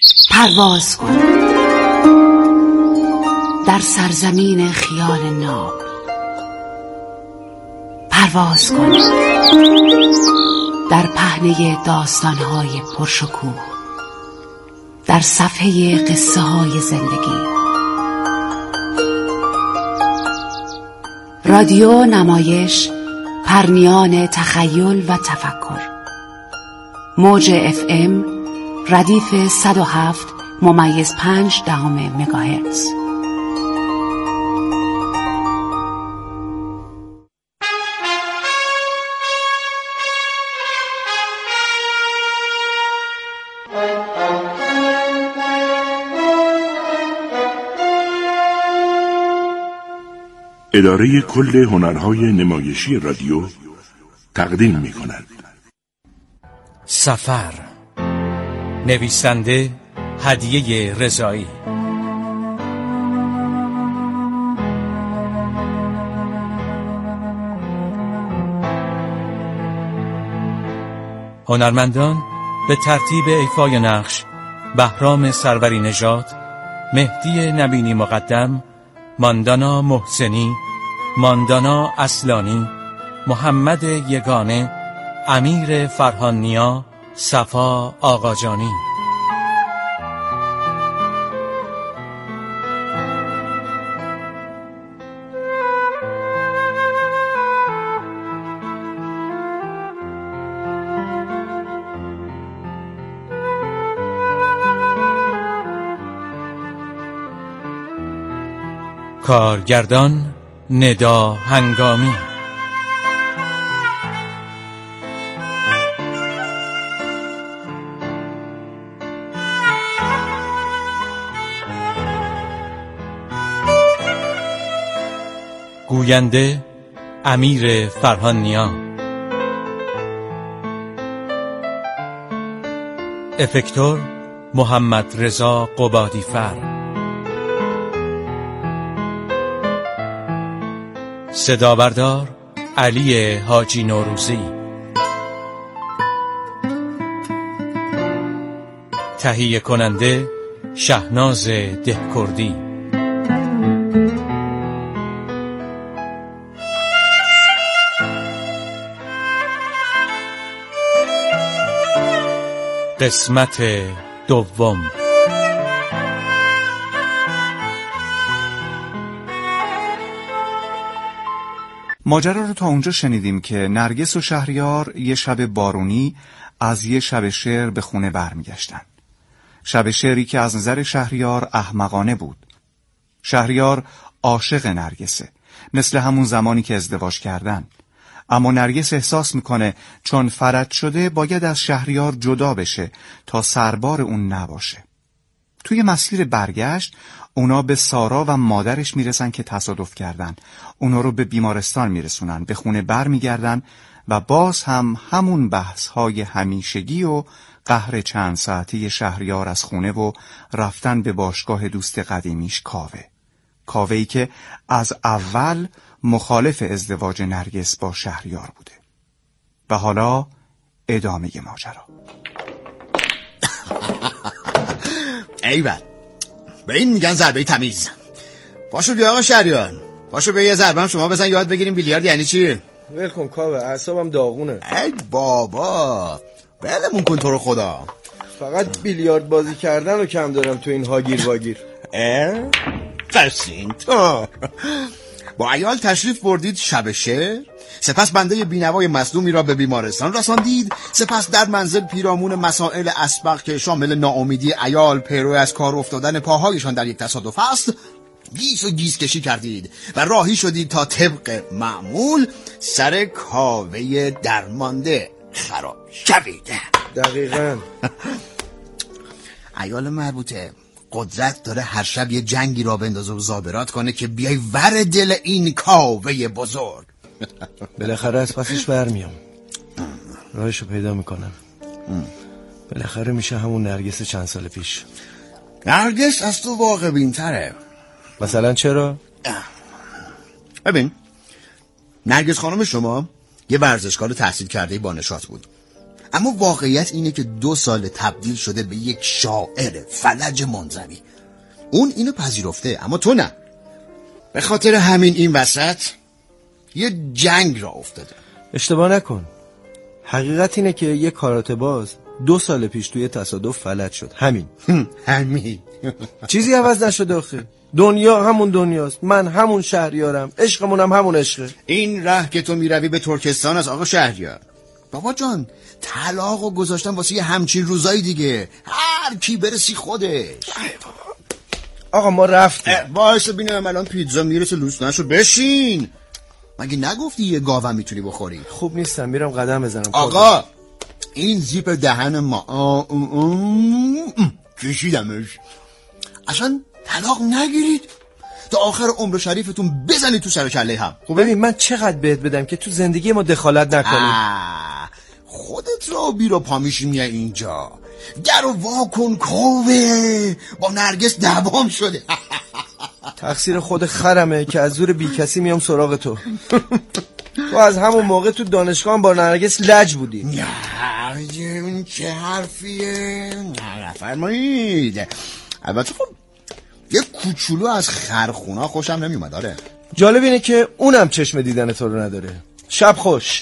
پرواز کن در سرزمین خیال ناب. پرواز کن در پهنه داستان‌های پرشکوه، در صفحه قصه‌های زندگی. رادیو نمایش پرنیان تخیل و تفکر. موج FM ردیف 107.5 مگاهرتز. اداره کل هنرهای نمایشی رادیو تقدیم می‌کند. سفر، نویسنده هدیه رضایی، هنرمندان به ترتیب ایفای نقش: بهرام سروری نژاد، مهدی نبینی مقدم، ماندانا محسنی، ماندانا اصلانی، محمد یگانه، امیر فرهان-نیا، صفا آقاجانی. کارگردان ندا هنگامی. گوینده امیر فرهان-نیا. افکتور محمد رضا قبادی‌فر. صدا بردار علی حاجی نوروزی. تهیه کننده شهناز دهکردی. قسمت دوم. ماجرا رو تا اونجا شنیدیم که نرگس و شهریار یه شب بارونی از یه شب شعر به خونه برمیگشتن. شب شعری که از نظر شهریار احمقانه بود. شهریار عاشق نرگسه، مثل همون زمانی که ازدواج کردن. اما نرگس احساس میکنه چون فرج شده باید از شهریار جدا بشه تا سربار اون نباشه. توی مسیر برگشت اونا به سارا و مادرش میرسن که تصادف کردن. اونا رو به بیمارستان میرسونن، به خونه بر میگردن و باز هم همون بحث‌های همیشگی و قهر چند ساعته شهریار از خونه و رفتن به باشگاه دوست قدیمیش کاوه‌ای که از اول مخالف ازدواج نرگس با شهریار بوده. و حالا ادامه ماجرا. ایول، به این میگن ضربه تمیز. پاشو بیا آقا شهریار، پاشو بیا یه ضربه هم شما بزن یاد بگیریم بیلیارد یعنی چی. ول کن کاوه، اعصابم داغونه. ای بابا بلمون کن تو رو خدا. فقط بیلیارد بازی کردن رو کم دارم تو این هاگیر واگیر. پس اینطور با عیال تشریف بردید شب شعر، سپس بنده بینوای مظلومی را به بیمارستان رساندید، سپس در منزل پیرامون مسائل اسبق که شامل ناامیدی عیال پیرو از کار افتادن پاهایشان در یک تصادف است گیس و گیس کشی کردید و راهی شدید تا طبق معمول سر کاوه درمانده خراب شوید. دقیقاً. عیال مربوطه قدرت داره هر شب یه جنگی را بندازه و زابرات کنه که بیای ور دل این کاوه بزرگ. بالاخره از پسش برمیام، راهشو پیدا میکنم. بالاخره میشه همون نرگس چند سال پیش. نرگس از تو واقع بین‌تره. مثلا چرا؟ ببین، نرگس خانم شما یه ورزشکار تحصیل کرده با نشاط بود، اما واقعیت اینه که 2 سال تبدیل شده به یک شاعر فلج منزوی. اون اینو پذیرفته اما تو نه. به خاطر همین این وسط یه جنگ را افتاده. اشتباه نکن. حقیقت اینه که یه کاراته باز 2 سال پیش توی تصادف فلج شد. همین. همین. چیزی عوض نشده آخه. دنیا همون دنیاست، من همون شهریارم، عشقمونم همون عشقه. این ره که تو میروی به ترکستان از آقا شهریار. بابا جان طلاقو گذاشتن واسه یه همچین روزایی دیگه، هر کی برسی خودش. آقا ما رفتیم. باعث بینم الان پیتزا میرسه لوس نشو. بشین. مگه نگفتی یه گاوم میتونی بخوری؟ خوب نیستم، میرم قدم بزنم. آقا این زیپ دهن ما کشیدمش. اصلا طلاق نگیرید تا آخر عمر شریفتون بزنید تو سر کله هم. خب ببین من چقدر بهت بدم که تو زندگی ما دخالت نکنی. خودت رو بیرو پا میشی میای اینجا. در رو واکن کوه با نرگس دوام شده. تقصیر خود خرمه که از زور بی کسی میام سراغ تو. تو از همون موقع تو دانشگاه با نرگس لج بودی. نه این چه حرفیه؟ نه فرمایید. البته خب یه کوچولو از خرخونا خوشم نمیومد. آره جالب اینه که اونم چشم دیدن تو رو نداره. شب خوش.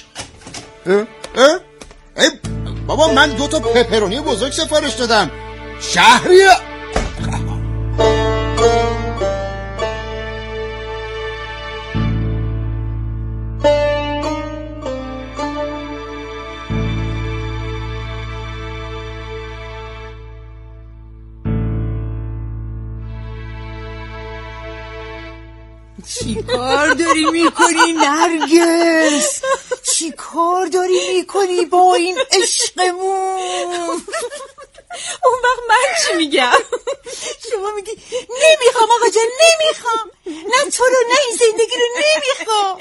بابا من 2 تا پپرونی بزرگ سفارش دادم. شهریار چی کار داری میکنی نرگس؟ چی کار داری میکنی با این عشقمون؟ اون وقت من چی میگم؟ شما میگی نمیخوام آقا جان، نمیخوام. نه تو رو نه این زندگی رو نمیخوام.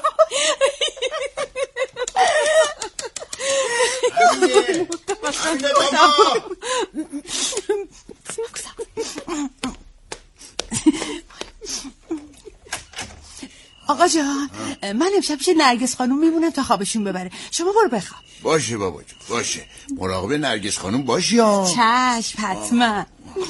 آقا جان من امشب پیش نرگس خانوم میمونم تا خوابشون ببره. شما برو بخواب. باشه بابا جان باشه. مراقب نرگس خانوم باشی ها. چشم حتما.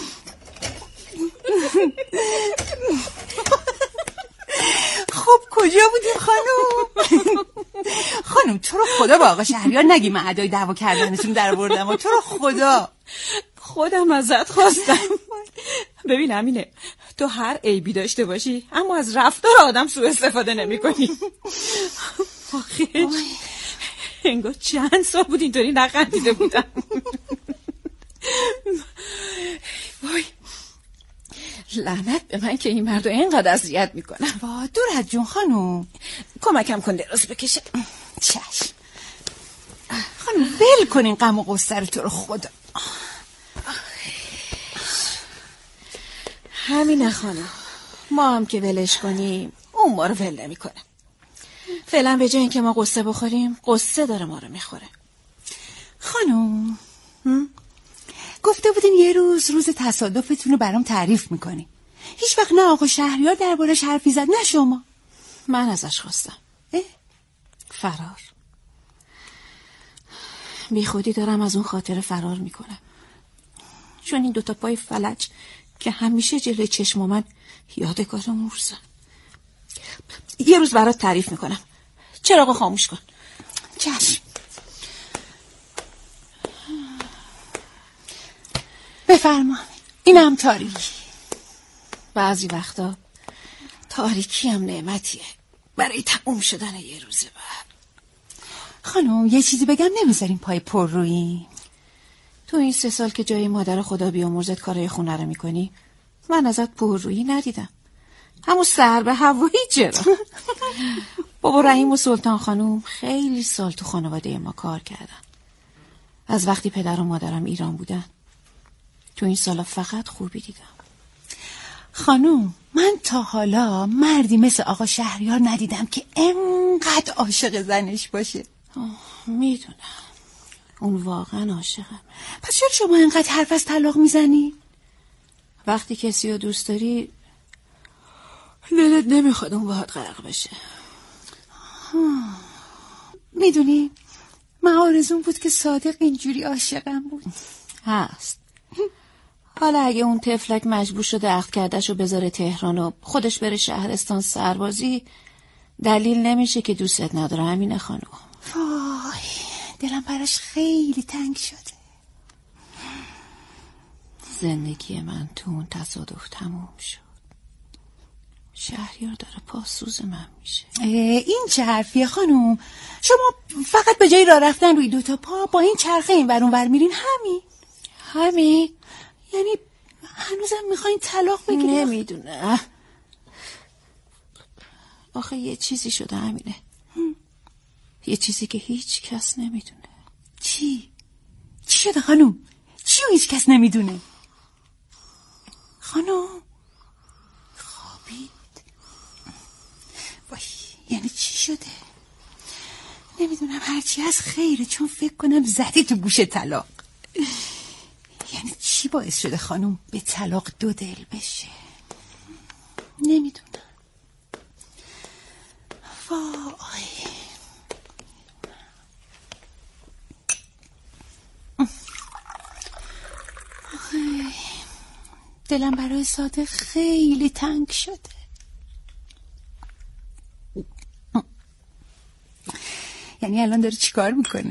خب کجا بودیم خانوم؟ خانوم تو رو خدا با آقا شهریار نگی من ادای دعوا کردنتون در بردم. تو رو خدا خودم ازت خواستم. ببین امینه تو هر عیبی داشته باشی اما از رفتار آدم سوء استفاده نمی کنی. آخه انگار چند سال بود اینطوری نخندیده بودم. وای لعنت به من که این مردو اینقدر اذیت میکنم. وا دور از جون خانوم. کمکم کن دراز بکشه. چشم خانوم ول کن این غم و غصه رو تو رو خدا. همینه خانم، ما هم که ولش کنیم اون ما رو ول نمی کنه. فعلا به جای اینکه ما قصه بخوریم قصه داره ما رو میخوره. خانم گفته بودین یه روز تصادفتون رو برام تعریف میکنی. هیچ وقت نه آقا شهریار دربارش حرفی زد نه شما. من ازش خواستم. فرار. بی خودی دارم از اون خاطر فرار میکنم، چون این 2 تا پای فلج که همیشه جلوی چشم من یادگار مورزن. یه روز برات تعریف میکنم. چراغو خاموش کن. چشم. بفرما. اینم تاریکی. بعضی وقتا تاریکی هم نعمتیه برای تموم شدن یه روز بعد. خانم یه چیزی بگم نمیذاریم پای پر رویی؟ تو این 3 سال که جای مادر خدا بیامرزت کارهای خونه رو میکنی من ازت پر رویی ندیدم. همون سر به هوایی چرا؟ بابا رحیم و سلطان خانوم خیلی سال تو خانواده ما کار کردن. از وقتی پدر و مادرم ایران بودن تو این سالا فقط خوبی دیدم. خانوم من تا حالا مردی مثل آقا شهریار ندیدم که انقدر عاشق زنش باشه. میدونم اون واقعا عاشقم. پس چرا شما انقدر حرف از طلاق میزنی؟ وقتی کسی رو دوست داری دلت نمیخواد اون باهات غرق بشه. میدونی من آرزون بود که صادق اینجوری عاشقم بود. هست. حالا اگه اون طفلک مجبور شده عقد کردهشو بذاره تهران و خودش بره شهرستان سربازی، دلیل نمیشه که دوستت نداره. همینه خانم. وای دلم براش خیلی تنگ شده. زندگی من تو اون تصادف تموم شد. شهریار داره پاسوز من میشه. این چه حرفیه خانم؟ شما فقط به جای راه رفتن روی دوتا پا با این چرخه این ور اون ور میرین. همین؟ یعنی هنوزم میخواین طلاق بگیرین؟ نمیدونه. آخه یه چیزی شده همینه. یه چیزی که هیچ کس نمیدونه. چی شده خانم؟ چی و هیچ کس نمیدونه؟ خانم خوابید؟ وای یعنی چی شده؟ نمیدونم، هرچی از خیره، چون فکر کنم زدی تو گوش طلاق. یعنی چی باعث شده خانم به طلاق دو دل بشه؟ نمیدونم. وای دلم برای صادق خیلی تنگ شده. یعنی الان داره چیکار میکنه؟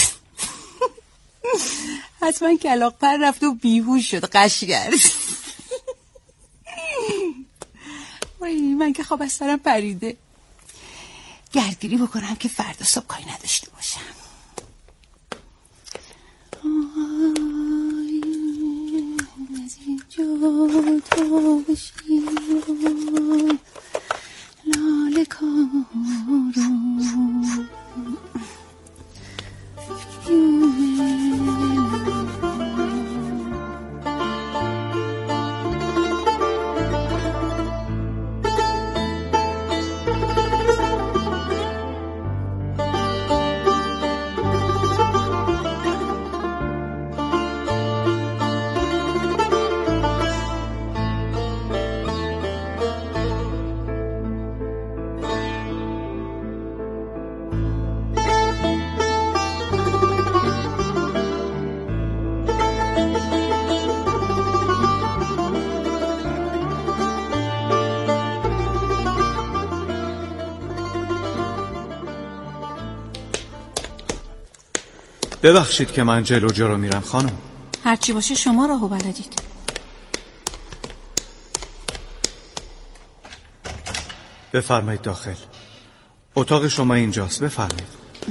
حتما کلاغ پر رفت و بیهوش شد، قشگر. وای من که خواب از سرم پریده. گردگیری بکنم که فردا صبح کاری نداشته باشم. از اینجا تا بشیم لاله کارو ببخشید که من جلو میرم خانم. هرچی باشه شما راهو بلدید. بفرمایید داخل. اتاق شما اینجاست، بفرمایید.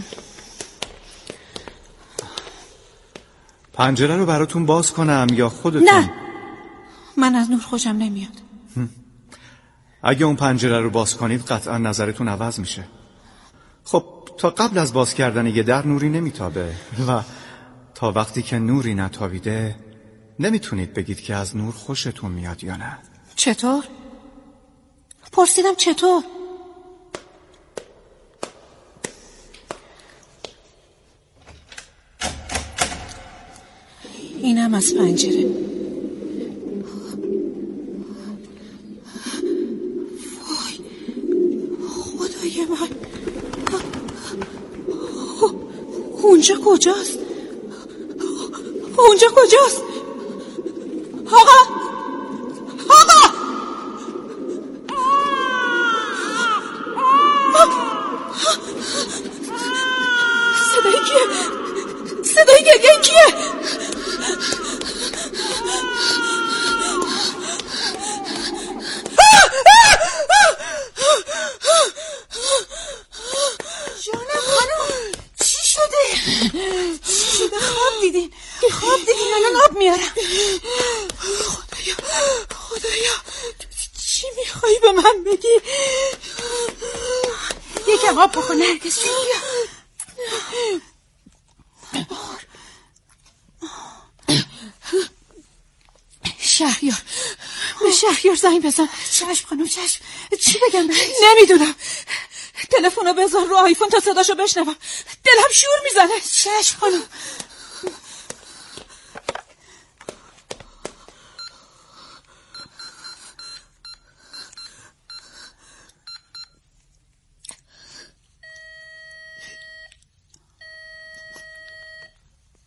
پنجره رو براتون باز کنم یا خودتون؟ نه، من از نور خوشم نمیاد. اگه اون پنجره رو باز کنید قطعا نظرتون عوض میشه. خب تا قبل از باز کردن یه در نوری نمیتابه و تا وقتی که نوری نتابیده نمیتونید بگید که از نور خوشتون میاد یا نه. چطور؟ پرسیدم چطور؟ اینم از پنجره. وای خدای من، اونجا کجاست؟ اونجا کجاست؟ آقا صدای گریه کیه؟ جانم خانم چی شده؟ خواب دیدین الان آب میارم. خدایا چی میخوایی به من بگی؟ یکم آب بخور نرگس جون. شهریار، به شهریار زنگ بزن. چشم خانم چشم. چی بگم بهش؟ نمیدونم. تلفنو بذار رو آیفون تا صداشو بشنوم. دلم شور میزنه. چشم خانم.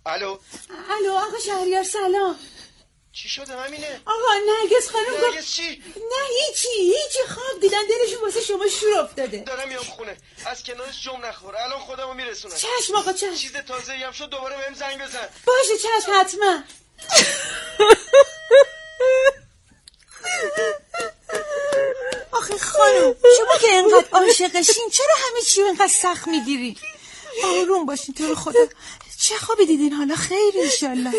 الو آقا شهریار سلام. چی شده همینه؟ آقا نرگس خانم گفت نرگس چی؟ نه هیچی خواب دیدن دلشون واسه شما شور افتاده. دارم میام خونه، از کنارش جم نخور، الان خودمو میرسونم. چشم آقا چشم. چیز تازه‌ای هم شد دوباره بهم زنگ بزن. باشه چشم حتما. آخه خانم شما که اینقدر عاشقشین چرا همه چی رو اینقدر سخت میگیری؟ آروم باشین تو رو خدا. چه خوابی دیدین حالا؟ خیر انشالله.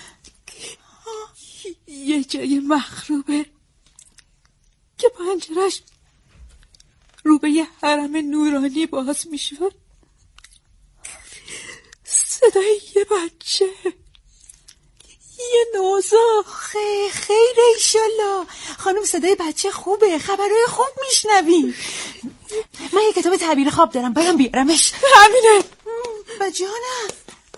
یه جای مخروبه که پنجرش رو به یه حرم نورانی باز میشد. صدای یه بچه، یه نوزا. خیر ایشالله. خانم صدای بچه خوبه، خبرهای خوب میشنویم. من یه کتاب تعبیر خواب دارم، برام بیارمش. همینه. با جانم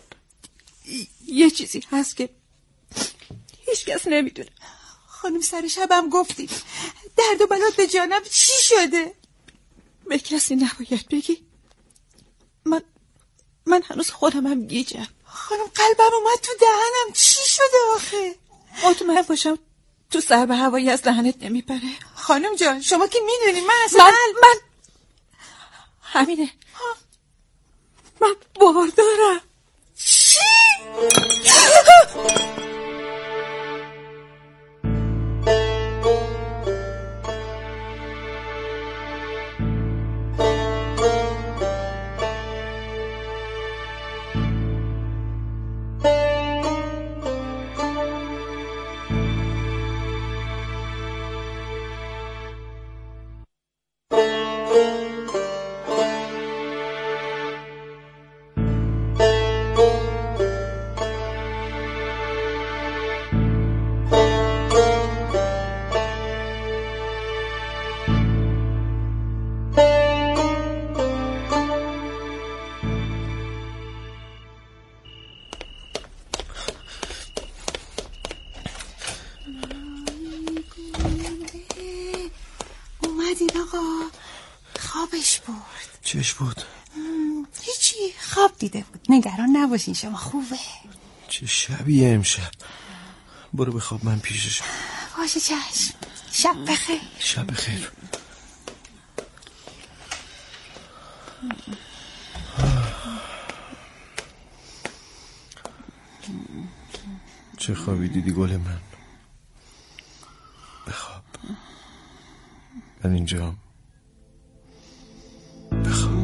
یه چیزی هست که هیچ کس نمیدونه. خانم سر شبم گفتی درد و بلات به جانم چی شده؟ به کسی نباید بگی. من هنوز خودمم گیجم. خانم قلبم اومد تو دهنم. چی شده آخه؟ مطمئن باشم تو سر به هوایی از دهنت نمیپره. خانم جان شما که میدونی من اصلا من همینه. من باردارم. چی؟ اومدین آقا؟ خوابش برد. چش بود؟ هیچی، خواب دیده بود. نگران نباشین شما، خوبه. چه شبیه امشب. برو بخواب من پیشش. باشه چشم. شب بخیر. شب بخیر. چه خوابی دیدی گل من؟ بخواب. من اینجام. بخواب.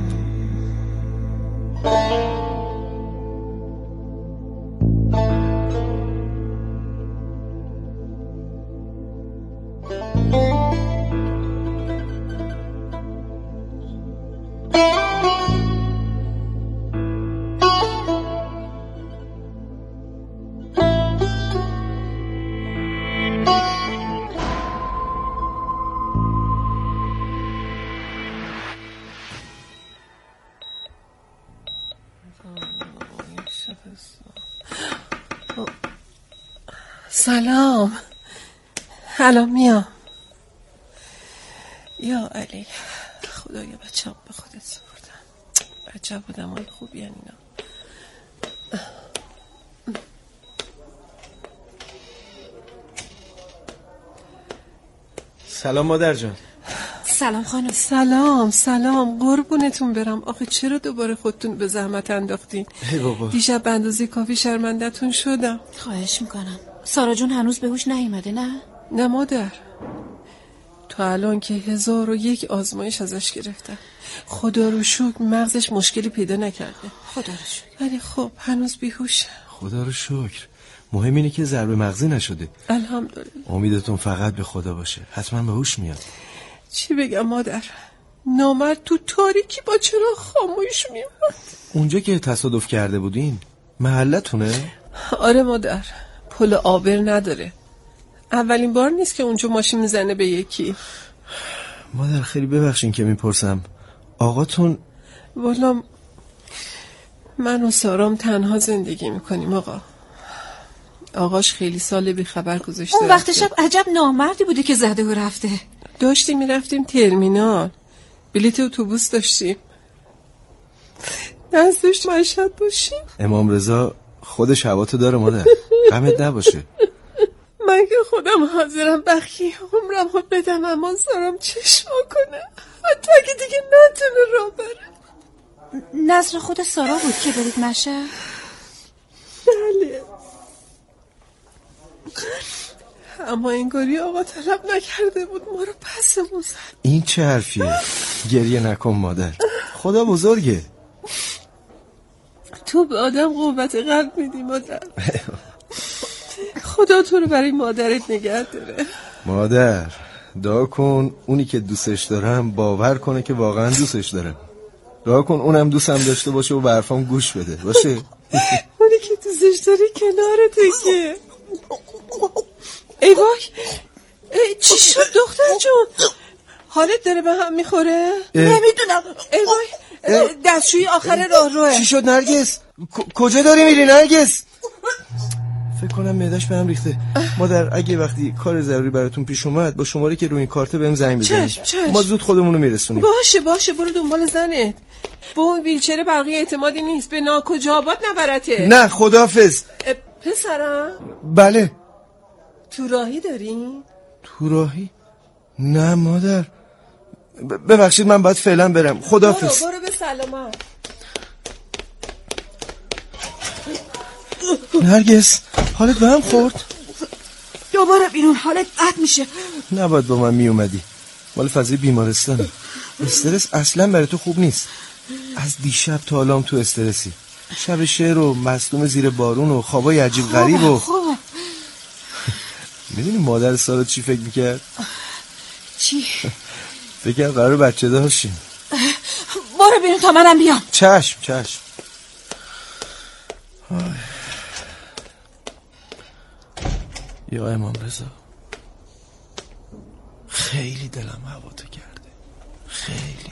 سلام. الان میام. یا علی خدایا بچه‌ام به خودت سپردم. عجب آدمای خوبی ان اینا. سلام مادر جان. سلام خانم. سلام قربونتون برم. آخه چرا دوباره خودتون به زحمت انداختین؟ ای بابا. دیشب به اندازه کافی شرمنده‌تون شدم. خواهش میکنم. سارا جون هنوز به هوش نیومده نه؟ نه مادر. تا الان که 1001 آزمایش ازش گرفتم. خدا رو شکر مغزش مشکلی پیدا نکرده. خدا رو شکر. ولی خب هنوز بیهوشه. خدا رو شکر. مهم اینه که ضربه مغزی نشده. الحمدلله. امیدتون فقط به خدا باشه. حتما به هوش میاد. چی بگم مادر؟ نامرد تو تاریکی با چراغ خاموش میاد. اونجا که تصادف کرده بودین محلتونه؟ آره مادر. پل عابر نداره. اولین بار نیست که اونجا ماشین میزنه به یکی. مادر خیلی ببخشین که میپرسم، آقاتون؟ والا من و سارام تنها زندگی میکنیم آقا. آقاش خیلی سال بی خبر گذاشته. اون وقت شب عجب نامردی بوده که زده و رفته. داشتیم میرفتیم ترمینال، بلیت اتوبوس داشتیم، دست داشت مشهد باشیم. امام رضا خودش هواتو داره مادر، غمت نباشه. من که خودم حاضرم بخیه عمرم رو بدم، اما سارام چشم کنه، حتی اگه دیگه نتونه راه بره. نظر خود سارا بود که برید مشهد؟ بله، اما انگاری آقا طلب نکرده بود، ما رو پسمون زد. این چه حرفیه؟ گریه نکن مادر، خدا بزرگه. تو به آدم قوت قلب میدی مادر. خدا تو رو برای مادرت نگه داره. مادر دعا کن اونی که دوستش دارم باور کنه که واقعا دوستش دارم. دعا کن اونم دوستم داشته باشه و به حرفام گوش بده باشه. اونی که دوستش داری کنارته که. ای وای، چی شد دختر جون؟ حالت داره به هم میخوره؟ نمیدونم. ای وای، دستشویی آخر راه روه. چی شد نرگس؟ کجا داری میری نرگس؟ فکر کنم معده‌اش به هم ریخته. مادر اگه وقتی کار ضروری براتون پیش اومد با شماره که روی این کارت بهم زنگ بزنید. چشم. ما زود خودمونو میرسونیم. باشه برو دنبال زنت. با اون ویلچر بقیه اعتمادی نیست، به ناکجا آباد نبرته. نه خداحافظ. پسرم بله. تو راهی داری؟ تو راهی؟ نه مادر ببخشید من باید فعلا برم. خداحافظ. برو به سلامت. نرگس حالت به هم خورد؟ دوباره بیرون حالت بد میشه. نباید با من می اومدی، مال فضای بیمارستانه. استرس اصلا برای تو خوب نیست. از دیشب تا الان تو استرسی، شب شعر و مصدوم زیر بارون و خوابای عجیب غریب و میدونی مادر سارا چی فکر میکرد؟ چی؟ فکر کرد قرار بچه داشتیم. برو بیرون تا منم بیام. چشم. یا امام رضا، خیلی دلم هوا تو کرده، خیلی.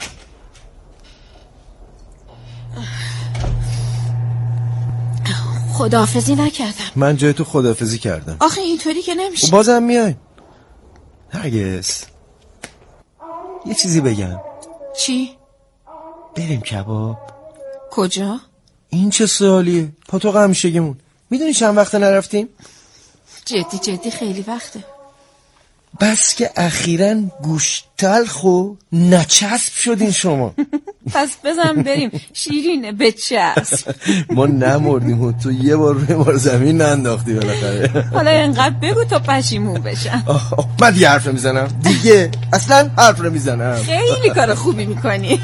خداحافظی نکردم. من جای تو خداحافظی کردم. آخه اینطوری که نمیشه. و بازم میای نرگس، یه چیزی بگم. چی؟ بریم کباب. کجا؟ این چه سوالیه؟ پاتوق همیشگیمون. میدونی چند وقت نرفتیم؟ جدی خیلی وقته. بس که اخیراً گوش تلخ و نچسب شدین شما. پس بزن بریم، شیرینه بچسب. ما نمردیم و تو یه بار روی ما زمین ننداختی بالاخره. حالا اینقدر بگو تا پشیمون بشم. من دیگه حرف نمیزنم دیگه، اصلا حرف نمیزنم. خیلی کار خوبی میکنی.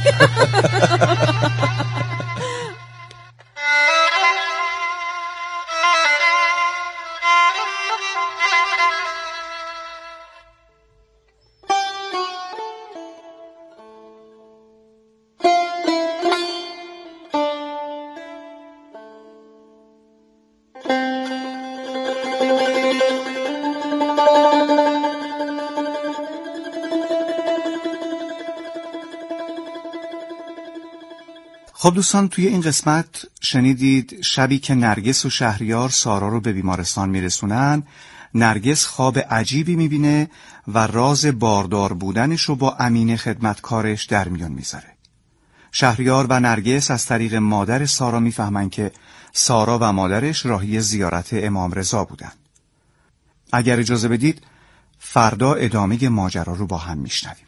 خب دوستان، توی این قسمت شنیدید شبی که نرگس و شهریار سارا رو به بیمارستان میرسونن، نرگس خواب عجیبی میبینه و راز باردار بودنش رو با امین خدمتکارش در میون میذاره. شهریار و نرگس از طریق مادر سارا میفهمن که سارا و مادرش راهی زیارت امام رضا بودن. اگر اجازه بدید فردا ادامه ماجرا رو با هم میشنویم.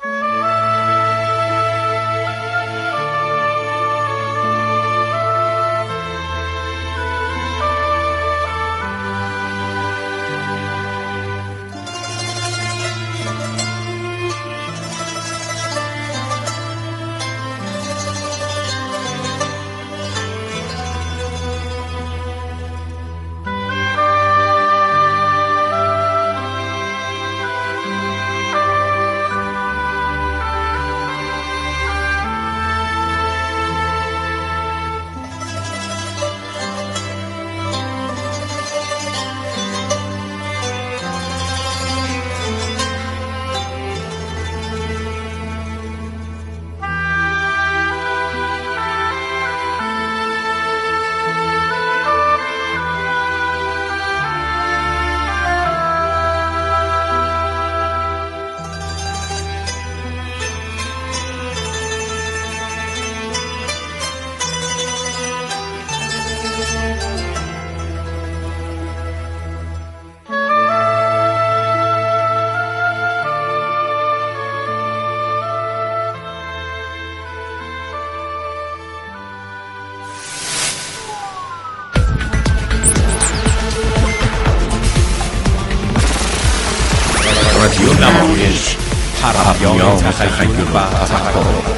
رادیو نمایش پرنیان تخیل و تفکر.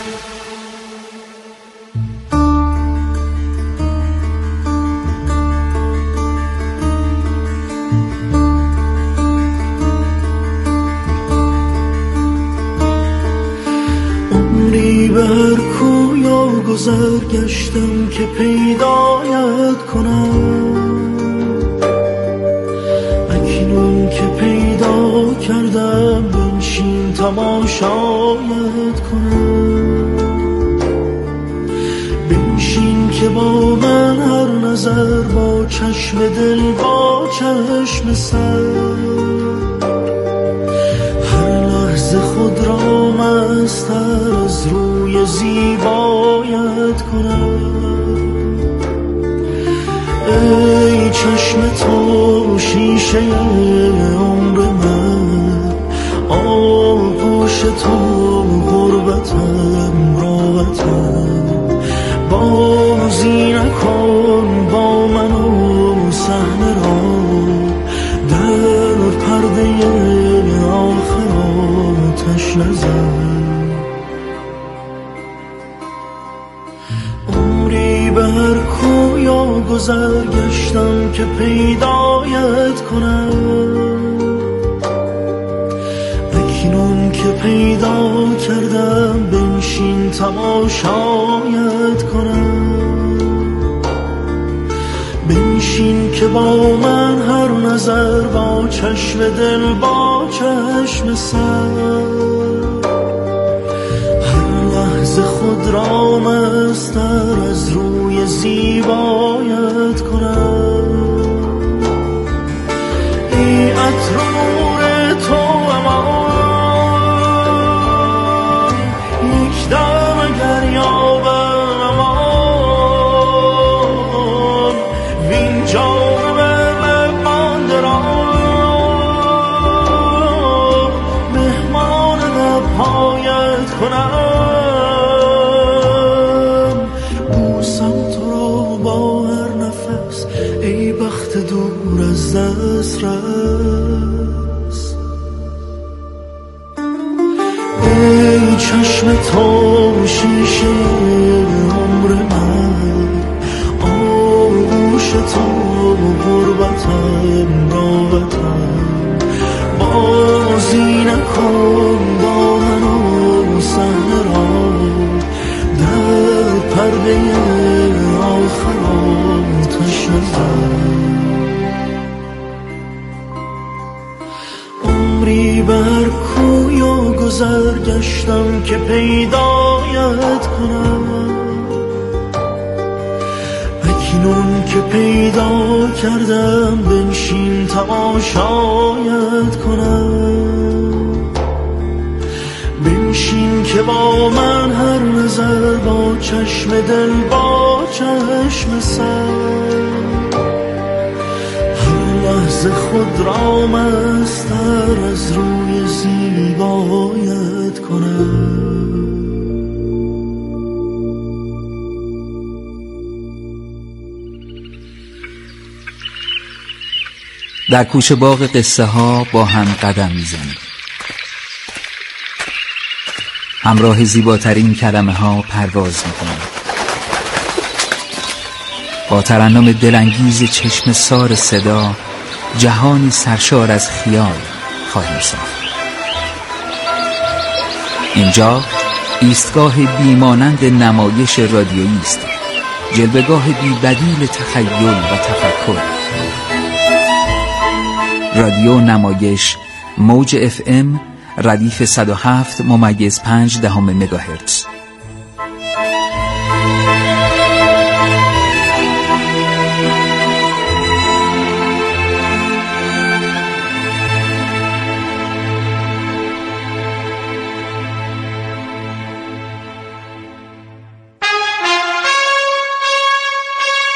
بر کویا گذر گشتم که پیدایت کنم، اکنون که پیدا کردم بنشین تماشایت کنم. بنشین که با من هر نظر، با چشم دل با چشم سر، خود را مستر از روی زیبایت کنم. ای چشم تو شیشه عمر من، آغوش تو غربتم راحتم. بازی نکن با من و صحنه را، در پرده آخراتش نزن. عمری بر کویا گذر گشتم که پیدایت کنم، اکنون که پیدا کردم بنشین تماشایت کنم. بنشین که با من هر نظر، با چشم دل با چشم سر، هر لحظه خود را مستر از روی زیبایت کنم. ای عطر و نور تو امان، یک دم اگر یابم امان، وین جانب لب مانده را مهمان لبهایت کنم. بوسم تو را با هر نفس، ای بخت دور از دست رس. ای چشم تو شیشه عمر من، آغوش تو غربتم راحتم. بازی نکن با من و صحنه را، در پرده آخراتش نزن. عمری بر کویا گذر گشتم که پیدایت کنم، اکنون که پیدا کردم بنشین تماشایت کنم. بنشین که با من هر نظر، با چشم دل با چشم سر، هر لحظه خود را مستر از روی زیبایت کنم. در کوچه باغ قصه ها با هم قدم میزنیم، همراه زیباترین کلمه ها پرواز میکنیم، با ترنم دلانگیز چشم سار صدا جهانی سرشار از خیال خواهیم ساخت. اینجا ایستگاه بیمانند نمایش رادیویی است، جلوه‌گاه بی‌بدیل تخیل و تفکر. رادیو نمایش موج FM ردیف 107.5 مگاهرتز.